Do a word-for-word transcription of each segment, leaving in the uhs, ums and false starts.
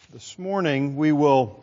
This morning we will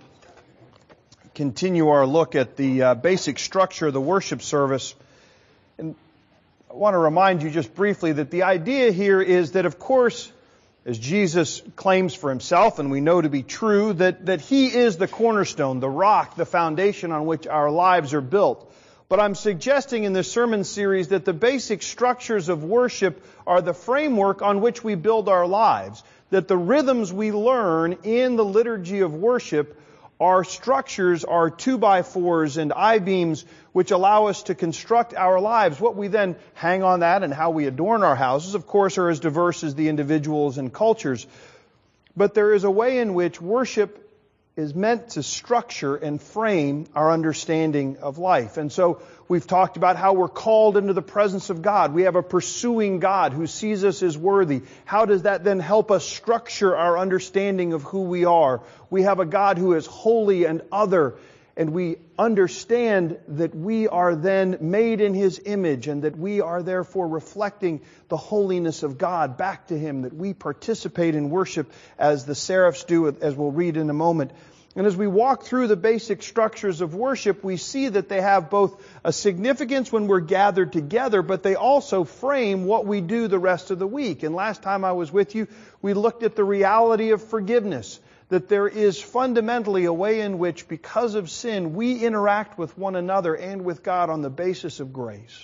continue our look at the uh, basic structure of the worship service. And I want to remind you just briefly that the idea here is that, of course, as Jesus claims for himself, and we know to be true, that, that he is the cornerstone, the rock, the foundation on which our lives are built. But I'm suggesting in this sermon series that the basic structures of worship are the framework on which we build our lives. That the rhythms we learn in the liturgy of worship are structures, are two-by-fours and I-beams which allow us to construct our lives. What we then hang on that and how we adorn our houses, of course, are as diverse as the individuals and cultures. But there is a way in which worship is meant to structure and frame our understanding of life. And so we've talked about how we're called into the presence of God. We have a pursuing God who sees us as worthy. How does that then help us structure our understanding of who we are? We have a God who is holy and other, and we understand that we are then made in His image and that we are therefore reflecting the holiness of God back to Him, that we participate in worship as the seraphs do, as we'll read in a moment. And as we walk through the basic structures of worship, we see that they have both a significance when we're gathered together, but they also frame what we do the rest of the week. And last time I was with you, we looked at the reality of forgiveness, that there is fundamentally a way in which, because of sin, we interact with one another and with God on the basis of grace.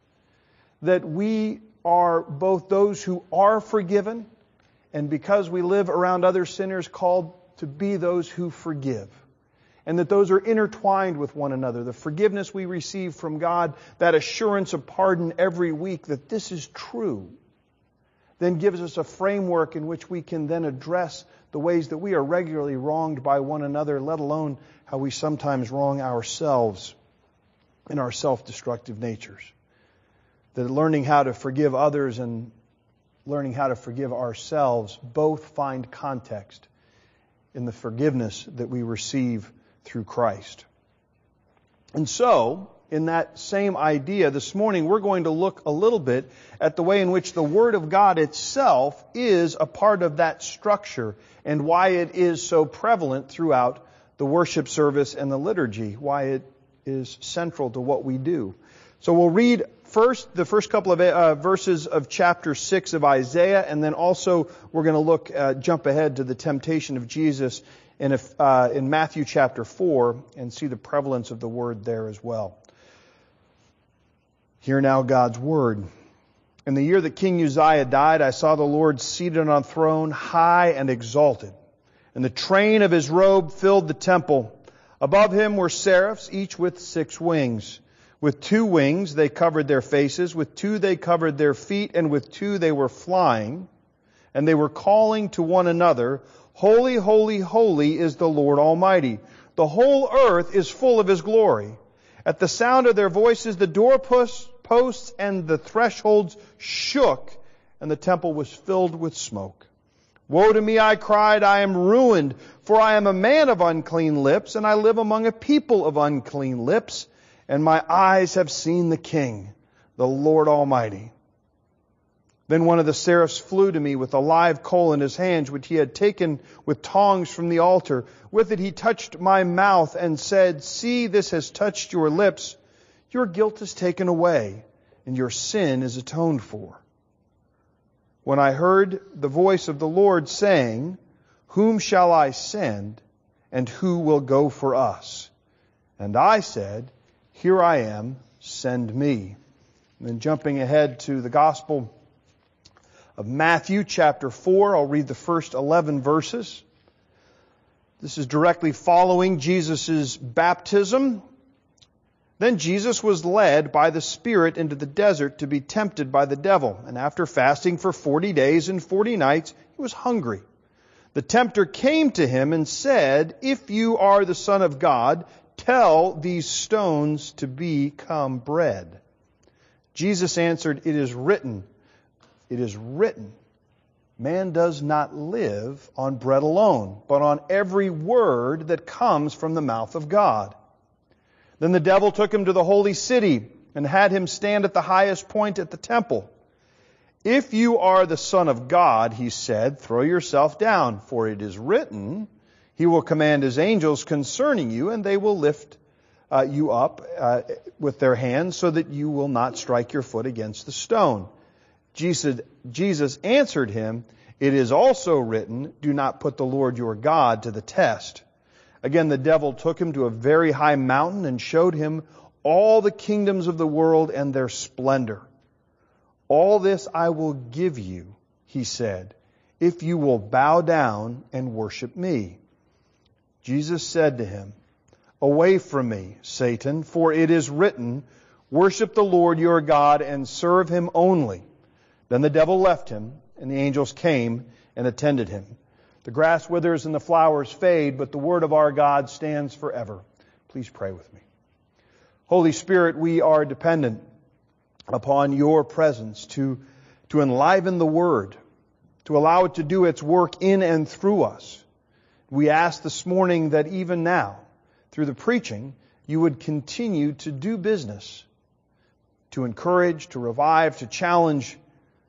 That we are both those who are forgiven, and because we live around other sinners, called to be those who forgive. And that those are intertwined with one another. The forgiveness we receive from God, that assurance of pardon every week, that this is true, then gives us a framework in which we can then address the ways that we are regularly wronged by one another, let alone how we sometimes wrong ourselves in our self-destructive natures. That learning how to forgive others and learning how to forgive ourselves both find context in the forgiveness that we receive through Christ. And so, in that same idea, this morning we're going to look a little bit at the way in which the Word of God itself is a part of that structure and why it is so prevalent throughout the worship service and the liturgy, why it is central to what we do. So we'll read first the first couple of uh, verses of chapter six of Isaiah, and then also we're going to look, uh, jump ahead to the temptation of Jesus in, a, uh, in Matthew chapter four and see the prevalence of the Word there as well. Hear now God's Word. In the year that King Uzziah died, I saw the Lord seated on a throne, high and exalted, and the train of His robe filled the temple. Above Him were seraphs, each with six wings. With two wings they covered their faces, with two they covered their feet, and with two they were flying. And they were calling to one another, Holy, holy, holy is the Lord Almighty. The whole earth is full of His glory. At the sound of their voices, the doorposts and the thresholds shook, and the temple was filled with smoke. Woe to me, I cried, I am ruined, for I am a man of unclean lips, and I live among a people of unclean lips. And my eyes have seen the King, the Lord Almighty. Then one of the seraphs flew to me with a live coal in his hands, which he had taken with tongs from the altar. With it he touched my mouth and said, See, this has touched your lips. Your guilt is taken away, and your sin is atoned for. When I heard the voice of the Lord saying, Whom shall I send, and who will go for us? And I said, Here I am, send me. And then jumping ahead to the Gospel of Matthew chapter four, I'll read the first eleven verses. This is directly following Jesus' baptism. Then Jesus was led by the Spirit into the desert to be tempted by the devil. And after fasting for forty days and forty nights, he was hungry. The tempter came to him and said, If you are the Son of God, tell these stones to become bread. Jesus answered, It is written, it is written, man does not live on bread alone, but on every word that comes from the mouth of God. Then the devil took him to the holy city and had him stand at the highest point at the temple. If you are the Son of God, he said, throw yourself down, for it is written, He will command His angels concerning you, and they will lift uh, you up uh, with their hands so that you will not strike your foot against the stone. Jesus, Jesus answered him, it is also written, do not put the Lord your God to the test. Again, the devil took him to a very high mountain and showed him all the kingdoms of the world and their splendor. All this I will give you, he said, if you will bow down and worship me. Jesus said to him, away from me, Satan, for it is written, worship the Lord your God and serve Him only. Then the devil left him, and the angels came and attended him. The grass withers and the flowers fade, but the word of our God stands forever. Please pray with me. Holy Spirit, we are dependent upon your presence to, to enliven the word, to allow it to do its work in and through us. We ask this morning that even now, through the preaching, you would continue to do business, to encourage, to revive, to challenge,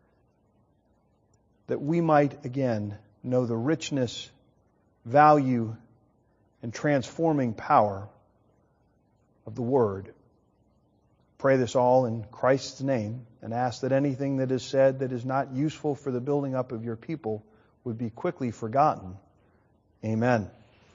that we might again know the richness, value, and transforming power of the Word. Pray this all in Christ's name, and ask that anything that is said that is not useful for the building up of your people would be quickly forgotten. Amen.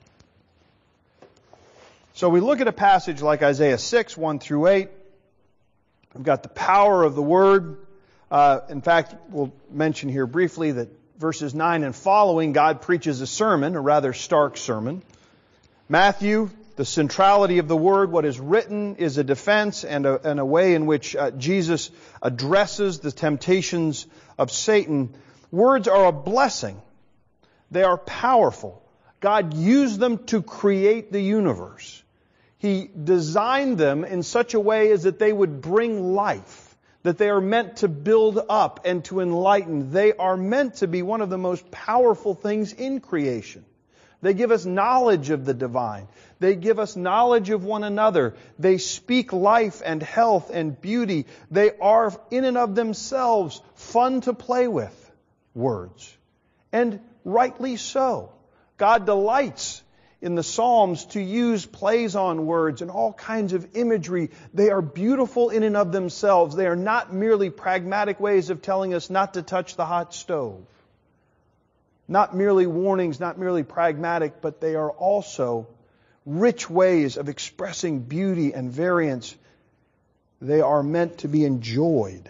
So we look at a passage like Isaiah six, one through eight. We've got the power of the Word. Uh, in fact, we'll mention here briefly that verses nine and following, God preaches a sermon, a rather stark sermon. Matthew, the centrality of the Word, what is written is a defense and a, and a way in which uh, Jesus addresses the temptations of Satan. Words are a blessing. They are powerful. God used them to create the universe. He designed them in such a way as that they would bring life, that they are meant to build up and to enlighten. They are meant to be one of the most powerful things in creation. They give us knowledge of the divine. They give us knowledge of one another. They speak life and health and beauty. They are in and of themselves fun to play with, words. And rightly so. God delights in the Psalms to use plays on words and all kinds of imagery. They are beautiful in and of themselves. They are not merely pragmatic ways of telling us not to touch the hot stove. Not merely warnings, not merely pragmatic, but they are also rich ways of expressing beauty and variance. They are meant to be enjoyed.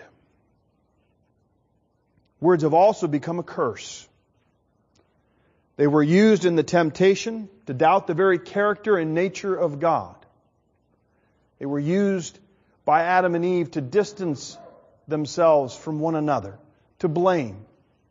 Words have also become a curse. They were used in the temptation to doubt the very character and nature of God. They were used by Adam and Eve to distance themselves from one another, to blame.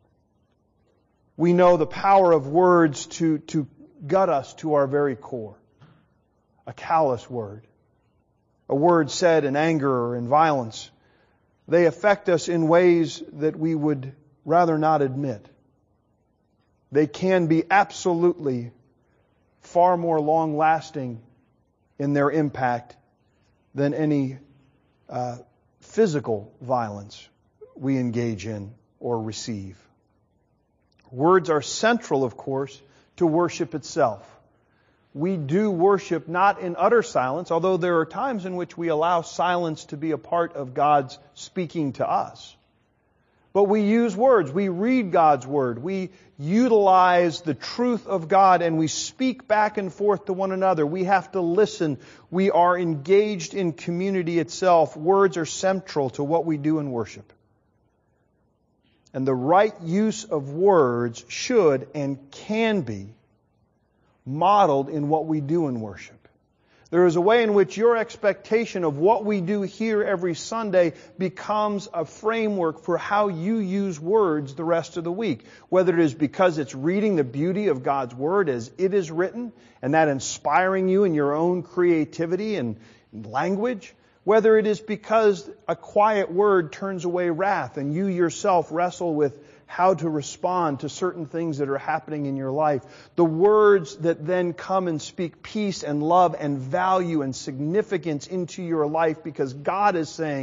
We know the power of words to, to gut us to our very core. A callous word. A word said in anger or in violence. They affect us in ways that we would rather not admit. They can be absolutely far more long-lasting in their impact than any uh, physical violence we engage in or receive. Words are central, of course, to worship itself. We do worship not in utter silence, although there are times in which we allow silence to be a part of God's speaking to us. But we use words. We read God's Word. We utilize the truth of God and we speak back and forth to one another. We have to listen. We are engaged in community itself. Words are central to what we do in worship. And the right use of words should and can be modeled in what we do in worship. There is a way in which your expectation of what we do here every Sunday becomes a framework for how you use words the rest of the week. Whether it is because it's reading the beauty of God's Word as it is written, and that inspiring you in your own creativity and language. Whether it is because a quiet word turns away wrath and you yourself wrestle with how to respond to certain things that are happening in your life. The words that then come and speak peace and love and value and significance into your life because God is saying,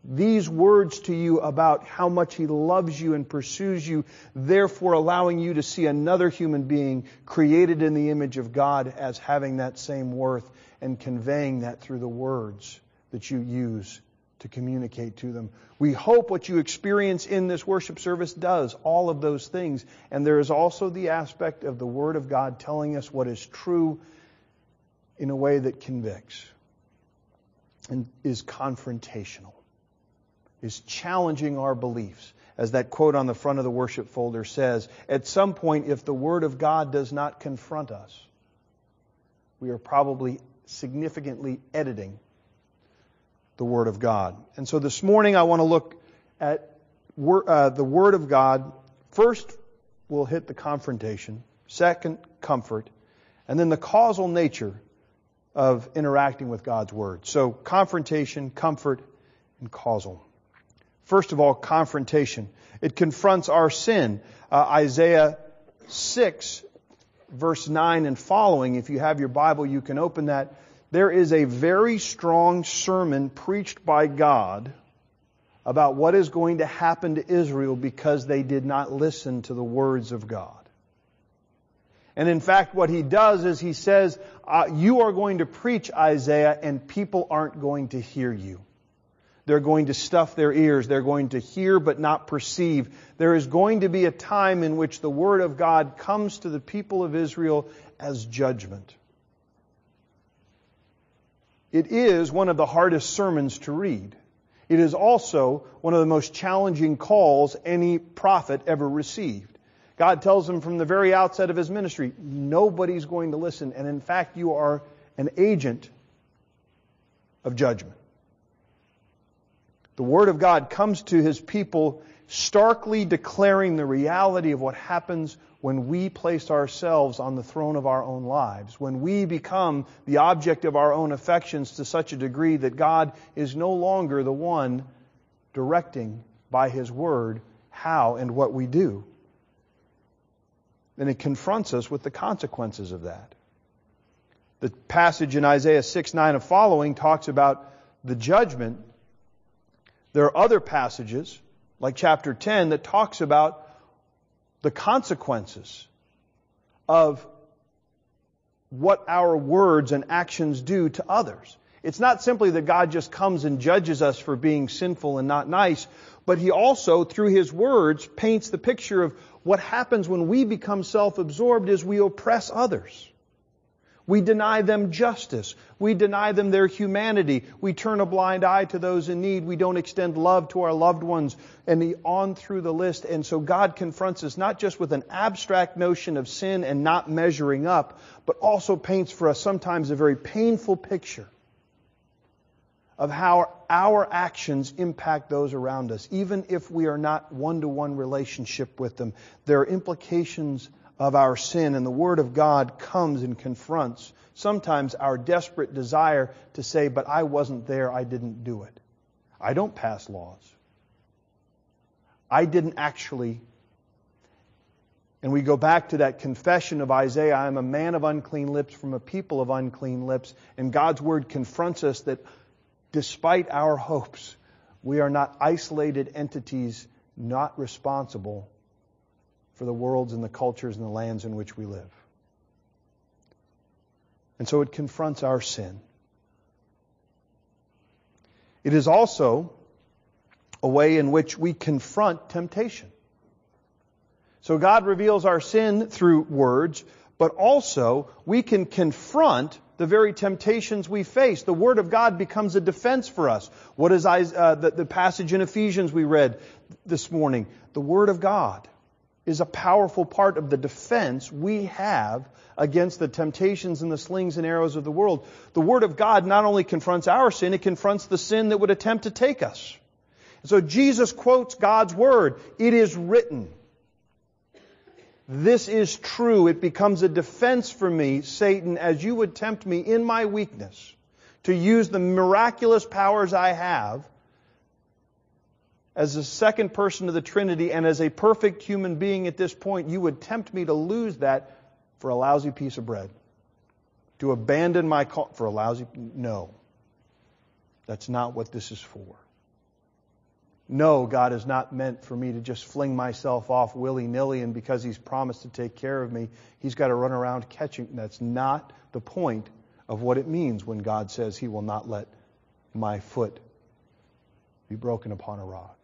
these words to you about how much He loves you and pursues you, therefore allowing you to see another human being created in the image of God as having that same worth, and conveying that through the words that you use to communicate to them. We hope what you experience in this worship service does all of those things. And there is also the aspect of the Word of God telling us what is true in a way that convicts and is confrontational, is challenging our beliefs. As that quote on the front of the worship folder says, at some point, if the Word of God does not confront us, we are probably significantly editing the Word of God. And so this morning I want to look at uh, the Word of God. First, we'll hit the confrontation. Second, comfort. And then the causal nature of interacting with God's Word. So confrontation, comfort, and causal. First of all, confrontation. It confronts our sin. Uh, Isaiah six, verse nine and following, if you have your Bible, you can open that. There is a very strong sermon preached by God about what is going to happen to Israel because they did not listen to the words of God. And in fact, what He does is He says, uh, you are going to preach, Isaiah, and people aren't going to hear you. They're going to stuff their ears. They're going to hear but not perceive. There is going to be a time in which the Word of God comes to the people of Israel as judgment. It is one of the hardest sermons to read. It is also one of the most challenging calls any prophet ever received. God tells him from the very outset of his ministry, nobody's going to listen. And in fact, you are an agent of judgment. The Word of God comes to His people starkly declaring the reality of what happens when we place ourselves on the throne of our own lives, when we become the object of our own affections to such a degree that God is no longer the one directing by His Word how and what we do. And it confronts us with the consequences of that. The passage in Isaiah six, nine and following talks about the judgment. There are other passages, like chapter ten, that talks about the consequences of what our words and actions do to others. It's not simply that God just comes and judges us for being sinful and not nice, but He also, through His words, paints the picture of what happens when we become self-absorbed is we oppress others. We deny them justice. We deny them their humanity. We turn a blind eye to those in need. We don't extend love to our loved ones. And the, on through the list. And so God confronts us not just with an abstract notion of sin and not measuring up, but also paints for us sometimes a very painful picture of how our actions impact those around us. Even if we are not one-to-one relationship with them, there are implications of our sin, and the Word of God comes and confronts sometimes our desperate desire to say, but I wasn't there, I didn't do it. I don't pass laws. I didn't actually. And we go back to that confession of Isaiah, I am a man of unclean lips from a people of unclean lips, and God's Word confronts us that despite our hopes, we are not isolated entities, not responsible for the worlds and the cultures and the lands in which we live. And so it confronts our sin. It is also a way in which we confront temptation. So God reveals our sin through words, but also we can confront the very temptations we face. The Word of God becomes a defense for us. What is uh, the, the passage in Ephesians we read this morning? The Word of God is a powerful part of the defense we have against the temptations and the slings and arrows of the world. The Word of God not only confronts our sin, it confronts the sin that would attempt to take us. So Jesus quotes God's Word. It is written. This is true. It becomes a defense for me, Satan, as you would tempt me in my weakness to use the miraculous powers I have as a second person of the Trinity and as a perfect human being at this point. You would tempt me to lose that for a lousy piece of bread. To abandon my call for a lousy... No. That's not what this is for. No, God is not meant for me to just fling myself off willy-nilly, and because He's promised to take care of me, He's got to run around catching. That's not the point of what it means when God says He will not let my foot be broken upon a rock.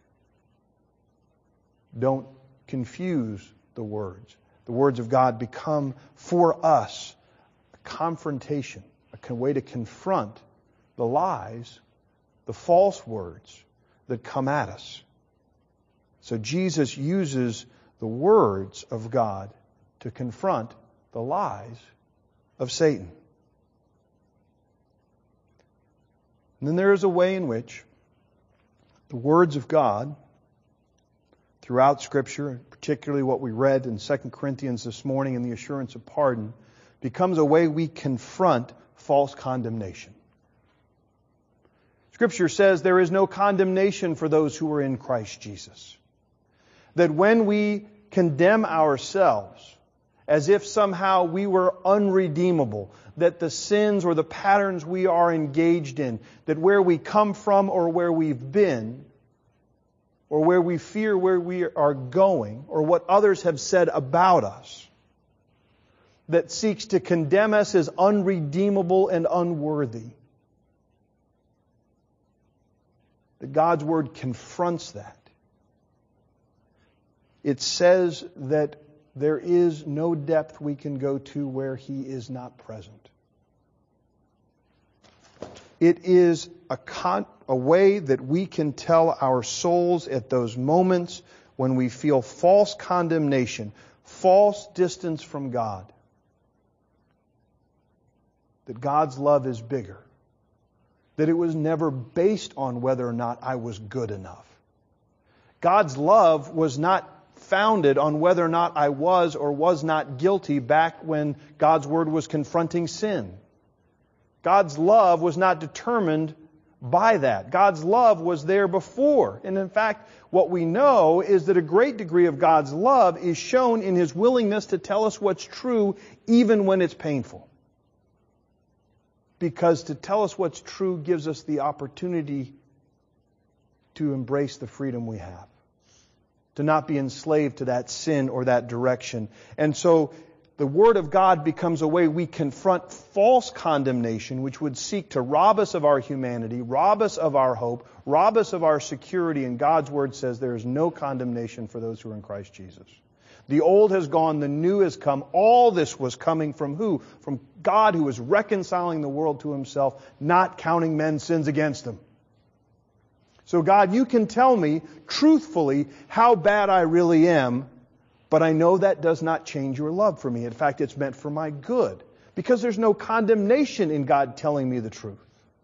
Don't confuse the words. The words of God become for us a confrontation, a way to confront the lies, the false words that come at us. So Jesus uses the words of God to confront the lies of Satan. And then there is a way in which the words of God throughout Scripture, particularly what we read in Second Corinthians this morning in the assurance of pardon, becomes a way we confront false condemnation. Scripture says there is no condemnation for those who are in Christ Jesus. That when we condemn ourselves as if somehow we were unredeemable, that the sins or the patterns we are engaged in, that where we come from or where we've been, or where we fear where we are going, or what others have said about us, that seeks to condemn us as unredeemable and unworthy, that God's Word confronts that. It says that there is no depth we can go to where He is not present. It is a, con- a way that we can tell our souls at those moments when we feel false condemnation, false distance from God, that God's love is bigger. That it was never based on whether or not I was good enough. God's love was not founded on whether or not I was or was not guilty back when God's Word was confronting sin. God's love was not determined by that. God's love was there before. And in fact, what we know is that a great degree of God's love is shown in His willingness to tell us what's true even when it's painful. Because to tell us what's true gives us the opportunity to embrace the freedom we have. To not be enslaved to that sin or that direction. And so the Word of God becomes a way we confront false condemnation, which would seek to rob us of our humanity, rob us of our hope, rob us of our security. And God's Word says there is no condemnation for those who are in Christ Jesus. The old has gone, the new has come. All this was coming from who? From God, who was reconciling the world to Himself, not counting men's sins against them. So God, you can tell me truthfully how bad I really am, but I know that does not change your love for me. In fact, it's meant for my good, because there's no condemnation in God telling me the truth.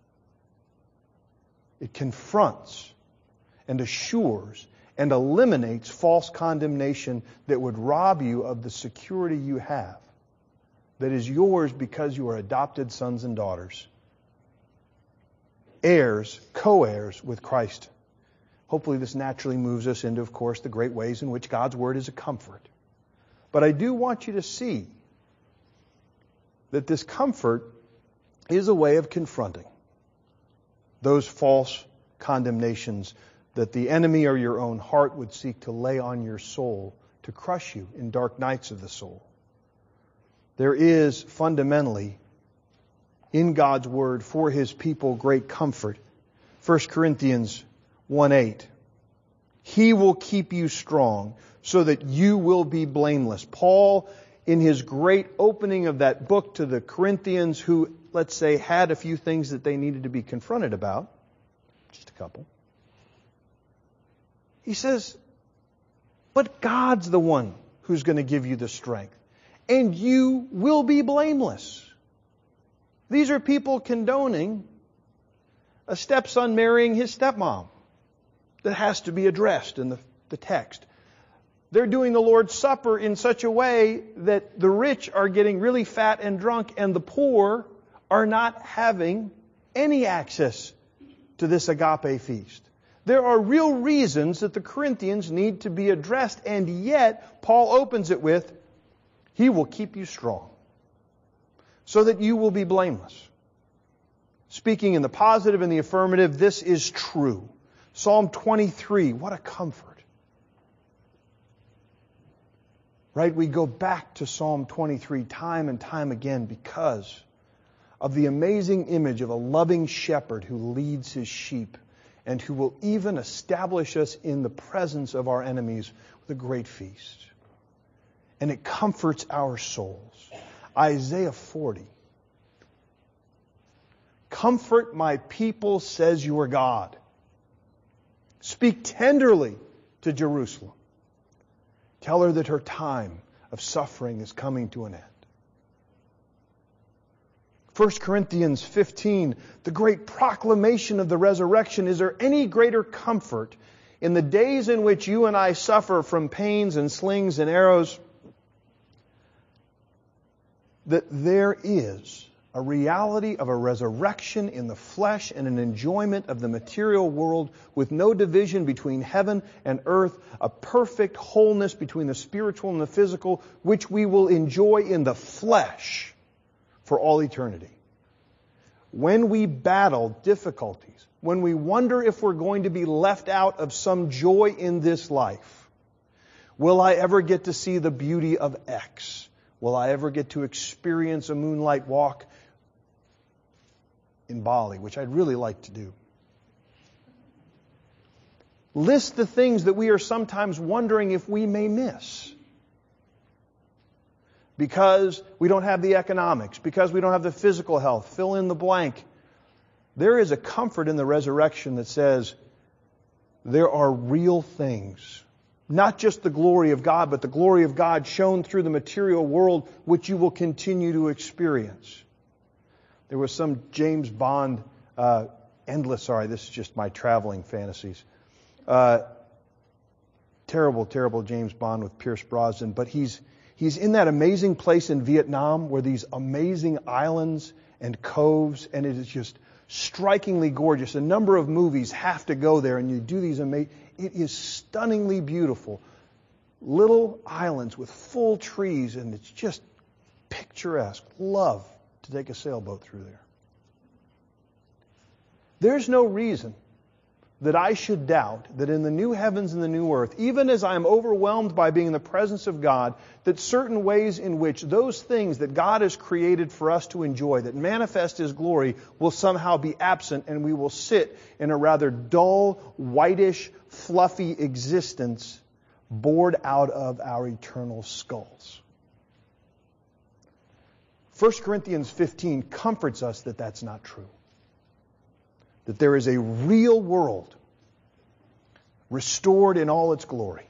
It confronts and assures and eliminates false condemnation that would rob you of the security you have, that is yours because you are adopted sons and daughters, heirs, co-heirs with Christ. Hopefully this naturally moves us into, of course, the great ways in which God's Word is a comfort. But I do want you to see that this comfort is a way of confronting those false condemnations that the enemy or your own heart would seek to lay on your soul to crush you in dark nights of the soul. There is fundamentally in God's Word for His people great comfort. First Corinthians one eight. He will keep you strong so that you will be blameless. Paul, in his great opening of that book to the Corinthians who, let's say, had a few things that they needed to be confronted about, just a couple, he says, but God's the one who's going to give you the strength, and you will be blameless. These are people condoning a stepson marrying his stepmom. That has to be addressed in the, the text. They're doing the Lord's Supper in such a way that the rich are getting really fat and drunk and the poor are not having any access to this agape feast. There are real reasons that the Corinthians need to be addressed, and yet Paul opens it with, He will keep you strong so that you will be blameless. Speaking in the positive and the affirmative, this is true. Psalm twenty-three, what a comfort. Right? We go back to Psalm twenty-three time and time again because of the amazing image of a loving shepherd who leads his sheep and who will even establish us in the presence of our enemies with a great feast. And it comforts our souls. Isaiah forty. Comfort my people, says your God. Speak tenderly to Jerusalem. Tell her that her time of suffering is coming to an end. First Corinthians fifteen, the great proclamation of the resurrection. Is there any greater comfort in the days in which you and I suffer from pains and slings and arrows? That there is a reality of a resurrection in the flesh and an enjoyment of the material world with no division between heaven and earth, a perfect wholeness between the spiritual and the physical, which we will enjoy in the flesh for all eternity. When we battle difficulties, when we wonder if we're going to be left out of some joy in this life, will I ever get to see the beauty of X? Will I ever get to experience a moonlight walk in Bali, which I'd really like to do? List the things that we are sometimes wondering if we may miss. Because we don't have the economics, because we don't have the physical health, fill in the blank. There is a comfort in the resurrection that says there are real things. Not just the glory of God, but the glory of God shown through the material world, which you will continue to experience. There was some James Bond, uh, endless, sorry, this is just my traveling fantasies. Uh, terrible, terrible James Bond with Pierce Brosnan, but he's he's in that amazing place in Vietnam where these amazing islands and coves, and it is just strikingly gorgeous. A number of movies have to go there, and you do these amazing... It is stunningly beautiful. Little islands with full trees, and it's just picturesque. Love to take a sailboat through there. There's no reason that I should doubt that in the new heavens and the new earth, even as I am overwhelmed by being in the presence of God, that certain ways in which those things that God has created for us to enjoy, that manifest His glory, will somehow be absent, and we will sit in a rather dull, whitish, fluffy existence bored out of our eternal skulls. First Corinthians fifteen comforts us that that's not true. That there is a real world restored in all its glory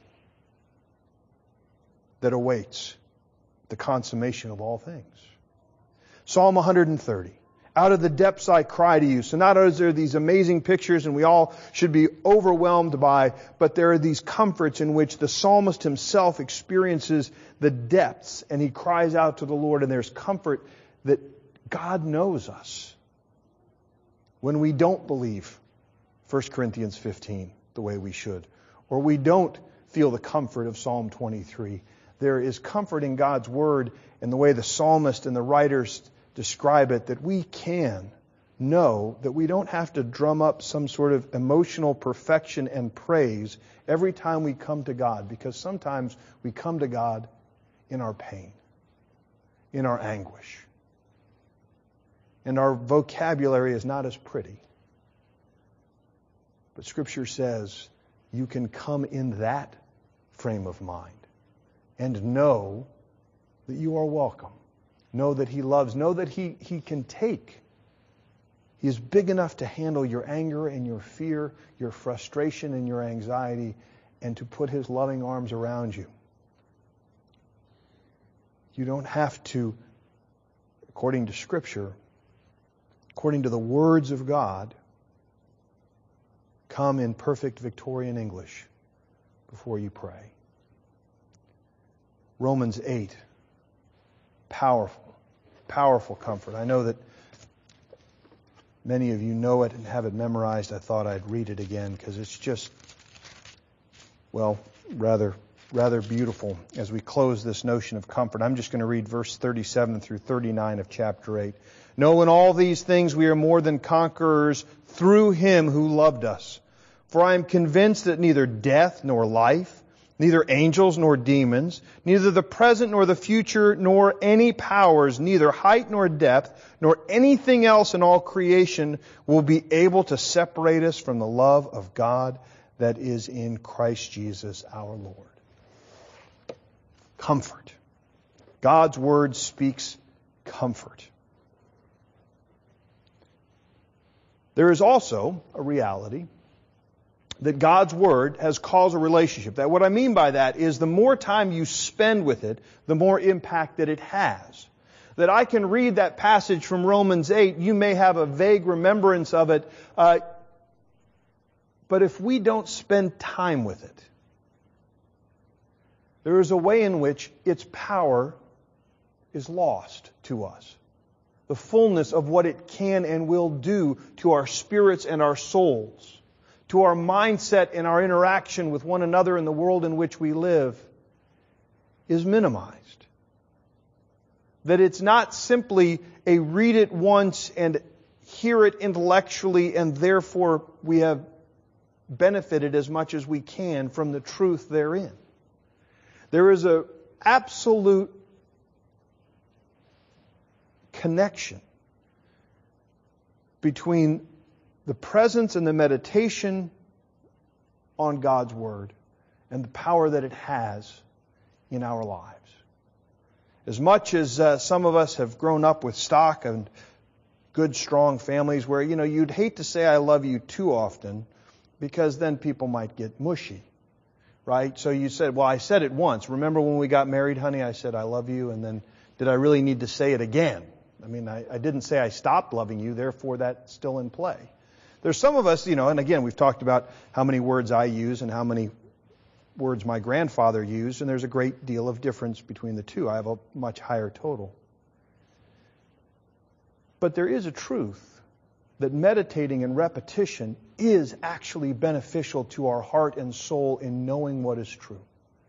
that awaits the consummation of all things. Psalm one thirty. Out of the depths I cry to you. So not only are there these amazing pictures and we all should be overwhelmed by, but there are these comforts in which the psalmist himself experiences the depths and he cries out to the Lord, and there's comfort that God knows us. When we don't believe First Corinthians fifteen the way we should, or we don't feel the comfort of Psalm twenty-three, there is comfort in God's Word and the way the psalmist and the writers describe it, that we can know that we don't have to drum up some sort of emotional perfection and praise every time we come to God, because sometimes we come to God in our pain, in our anguish. And our vocabulary is not as pretty. But Scripture says you can come in that frame of mind and know that you are welcome. Know that He loves. Know that He, he can take. He is big enough to handle your anger and your fear, your frustration and your anxiety, and to put His loving arms around you. You don't have to, according to Scripture, according to the words of God, come in perfect Victorian English before you pray. Romans eight. Powerful, powerful comfort. I know that many of you know it and have it memorized. I thought I'd read it again because it's just, well, rather, rather beautiful as we close this notion of comfort. I'm just going to read verse thirty-seven through thirty-nine of chapter eight. No, in all these things we are more than conquerors through Him who loved us. For I am convinced that neither death nor life, neither angels nor demons, neither the present nor the future, nor any powers, neither height nor depth, nor anything else in all creation will be able to separate us from the love of God that is in Christ Jesus our Lord. Comfort. God's Word speaks comfort. There is also a reality that God's Word has caused a relationship. That what I mean by that is the more time you spend with it, the more impact that it has. That I can read that passage from Romans eight, you may have a vague remembrance of it, uh, but if we don't spend time with it, there is a way in which its power is lost to us. The fullness of what it can and will do to our spirits and our souls, to our mindset and our interaction with one another in the world in which we live, is minimized. That it's not simply a read it once and hear it intellectually and therefore we have benefited as much as we can from the truth therein. There is an absolute connection between the presence and the meditation on God's Word and the power that it has in our lives. As much as uh, some of us have grown up with stock and good, strong families where, you know, you'd hate to say I love you too often because then people might get mushy, right? So you said, well, I said it once. Remember when we got married, honey, I said I love you, and then did I really need to say it again? I mean, I, I didn't say I stopped loving you, therefore that's still in play. There's some of us, you know, and again, we've talked about how many words I use and how many words my grandfather used, and there's a great deal of difference between the two. I have a much higher total. But there is a truth that meditating and repetition is actually beneficial to our heart and soul in knowing what is true.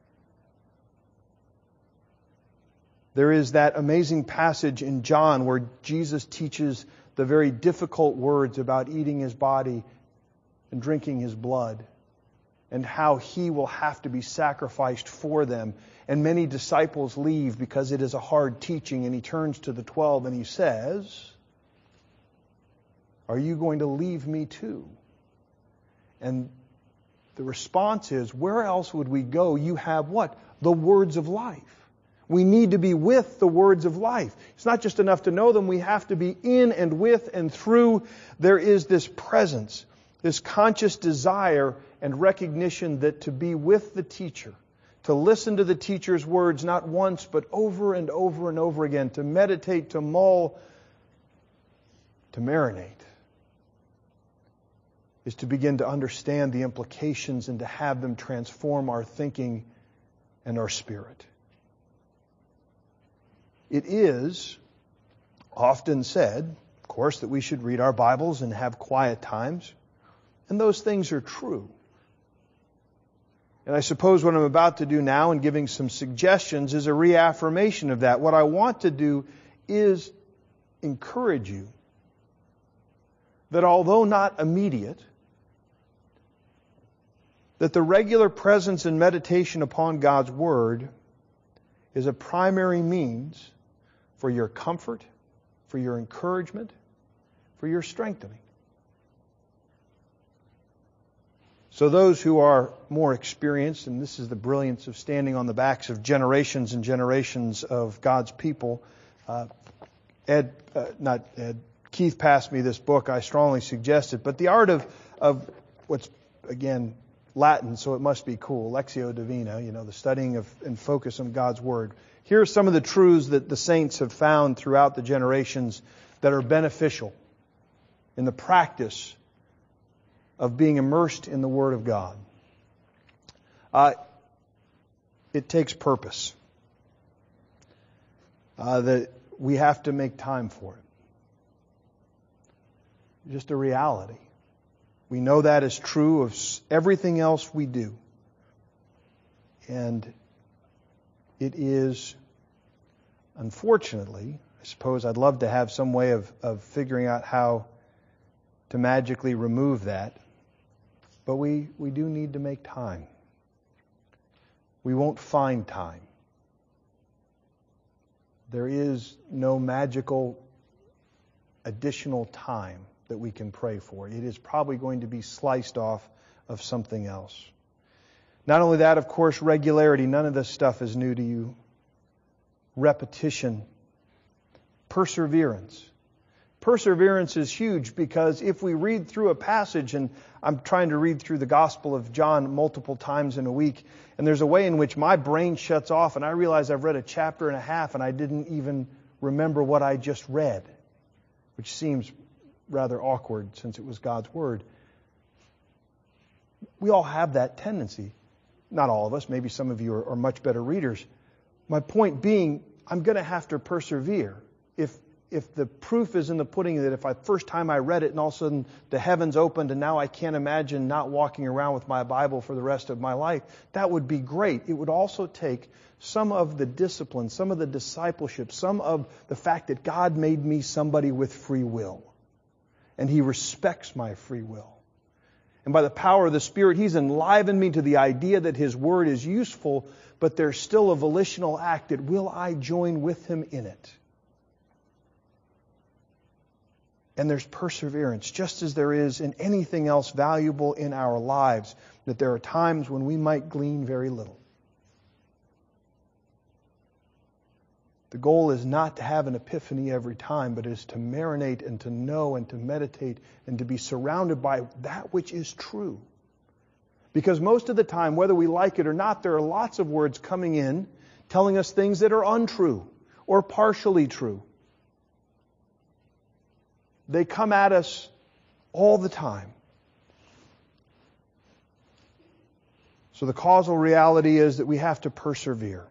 There is that amazing passage in John where Jesus teaches the very difficult words about eating His body and drinking His blood, and how He will have to be sacrificed for them. And many disciples leave because it is a hard teaching, and He turns to the twelve and He says, are you going to leave me too? And the response is, where else would we go? You have what? The words of life. We need to be with the words of life. It's not just enough to know them. We have to be in and with and through. There is this presence, this conscious desire and recognition that to be with the teacher, to listen to the teacher's words not once but over and over and over again, to meditate, to mull, to marinate, is to begin to understand the implications and to have them transform our thinking and our spirit. It is often said, of course, that we should read our Bibles and have quiet times. And those things are true. And I suppose what I'm about to do now and giving some suggestions is a reaffirmation of that. What I want to do is encourage you that although not immediate, that the regular presence and meditation upon God's Word is a primary means for your comfort, for your encouragement, for your strengthening. So those who are more experienced, and this is the brilliance of standing on the backs of generations and generations of God's people, uh, Ed, uh, not Ed, Keith passed me this book. I strongly suggest it. But the art of, of what's, again, Latin, so it must be cool, Lectio Divina, you know, the studying of and focus on God's Word. Here are some of the truths that the saints have found throughout the generations that are beneficial in the practice of being immersed in the Word of God. Uh, it takes purpose. Uh, that we have to make time for it. Just a reality. We know that is true of everything else we do. And it is, unfortunately, I suppose I'd love to have some way of, of figuring out how to magically remove that. But we, we do need to make time. We won't find time. There is no magical additional time that we can pray for. It is probably going to be sliced off of something else. Not only that, of course, regularity. None of this stuff is new to you. Repetition. Perseverance. Perseverance is huge because if we read through a passage, and I'm trying to read through the Gospel of John multiple times in a week, and there's a way in which my brain shuts off and I realize I've read a chapter and a half and I didn't even remember what I just read, which seems rather awkward since it was God's Word. We all have that tendency. Not all of us. Maybe some of you are, are much better readers. My point being, I'm going to have to persevere. If If the proof is in the pudding that if I first time I read it and all of a sudden the heavens opened and now I can't imagine not walking around with my Bible for the rest of my life, that would be great. It would also take some of the discipline, some of the discipleship, some of the fact that God made me somebody with free will. And He respects my free will. And by the power of the Spirit, He's enlivened me to the idea that His Word is useful, but there's still a volitional act that will I join with Him in it? And there's perseverance, just as there is in anything else valuable in our lives, that there are times when we might glean very little. The goal is not to have an epiphany every time, but is to marinate and to know and to meditate and to be surrounded by that which is true. Because most of the time, whether we like it or not, there are lots of words coming in telling us things that are untrue or partially true. They come at us all the time. So the causal reality is that we have to persevere.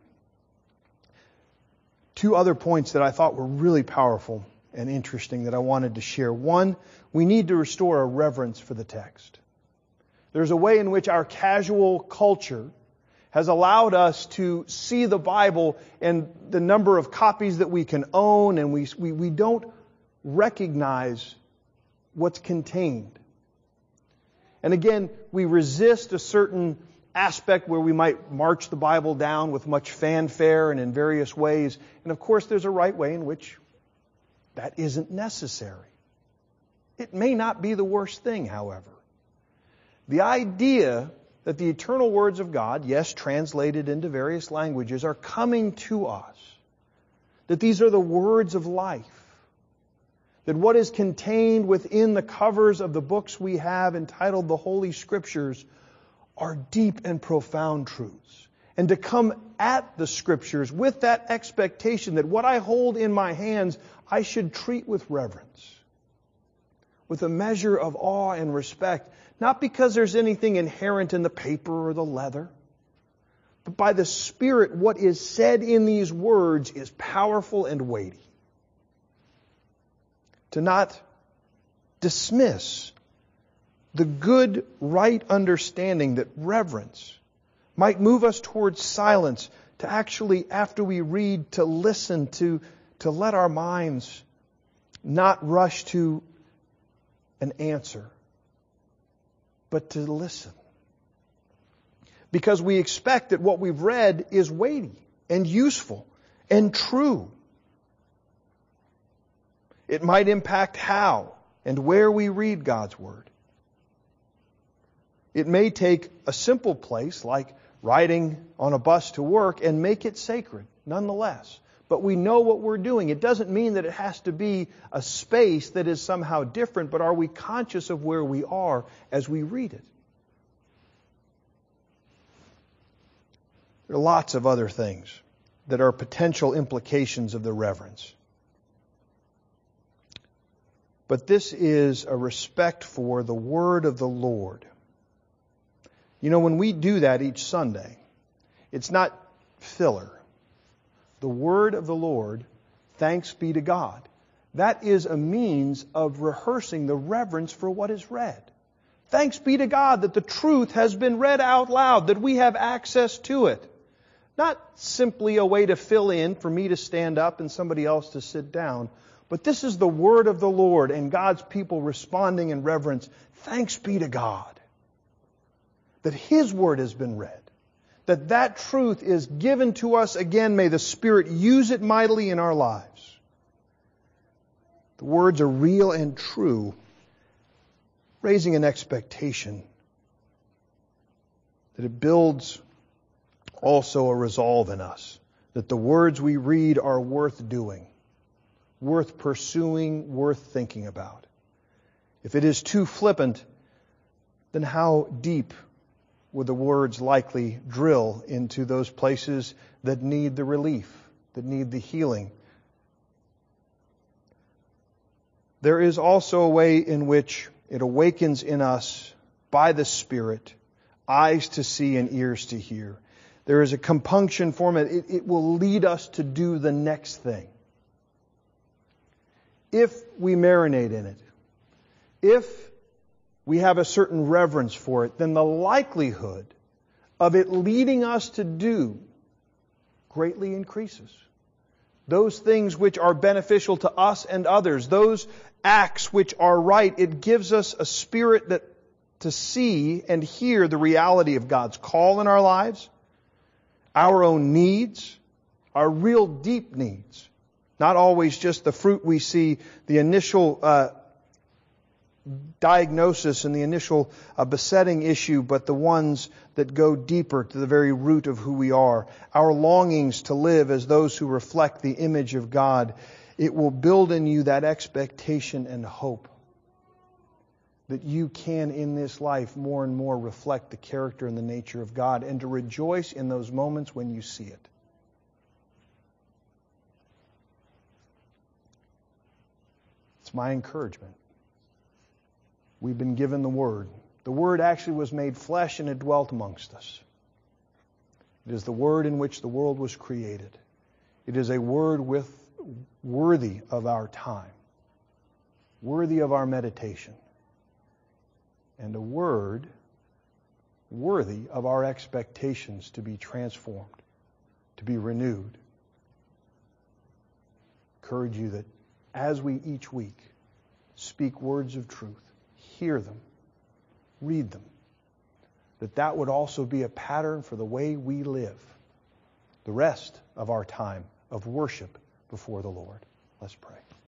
Two other points that I thought were really powerful and interesting that I wanted to share. One, we need to restore a reverence for the text. There's a way in which our casual culture has allowed us to see the Bible and the number of copies that we can own, and we we, we don't recognize what's contained. And again, we resist a certain aspect where we might march the Bible down with much fanfare and in various ways. And of course, there's a right way in which that isn't necessary. It may not be the worst thing, however. The idea that the eternal words of God, yes, translated into various languages, are coming to us, that these are the words of life, that what is contained within the covers of the books we have entitled the Holy Scriptures are deep and profound truths. And to come at the Scriptures with that expectation that what I hold in my hands I should treat with reverence, with a measure of awe and respect, not because there's anything inherent in the paper or the leather, but by the Spirit, what is said in these words is powerful and weighty. To not dismiss the good, right understanding that reverence might move us towards silence, to actually, after we read, to listen, to, to let our minds not rush to an answer, but to listen. Because we expect that what we've read is weighty and useful and true. It might impact how and where we read God's Word. It may take a simple place like riding on a bus to work and make it sacred, nonetheless. But we know what we're doing. It doesn't mean that it has to be a space that is somehow different, but are we conscious of where we are as we read it? There are lots of other things that are potential implications of the reverence. But this is a respect for the Word of the Lord. You know, when we do that each Sunday, it's not filler. The Word of the Lord, thanks be to God. That is a means of rehearsing the reverence for what is read. Thanks be to God that the truth has been read out loud, that we have access to it. Not simply a way to fill in for me to stand up and somebody else to sit down, but this is the Word of the Lord and God's people responding in reverence. Thanks be to God. that His Word has been read, that that truth is given to us again. May the Spirit use it mightily in our lives. The words are real and true, raising an expectation that it builds also a resolve in us, that the words we read are worth doing, worth pursuing, worth thinking about. If it is too flippant, then how deep would the words likely drill into those places that need the relief, that need the healing? There is also a way in which it awakens in us by the Spirit eyes to see and ears to hear. There is a compunction for it. It, it will lead us to do the next thing. If we marinate in it, if we have a certain reverence for it, then the likelihood of it leading us to do greatly increases. Those things which are beneficial to us and others, those acts which are right, it gives us a spirit that to see and hear the reality of God's call in our lives, our own needs, our real deep needs. Not always just the fruit we see, the initial uh, diagnosis and the initial uh, besetting issue, but the ones that go deeper to the very root of who we are. Our longings to live as those who reflect the image of God. It will build in you that expectation and hope that you can in this life more and more reflect the character and the nature of God, and to rejoice in those moments when you see it. It's my encouragement. We've been given the Word. The Word actually was made flesh and it dwelt amongst us. It is the Word in which the world was created. It is a Word with worthy of our time, worthy of our meditation, and a Word worthy of our expectations to be transformed, to be renewed. I encourage you that as we each week speak words of truth, hear them, read them, that that would also be a pattern for the way we live the rest of our time of worship before the Lord. Let's pray.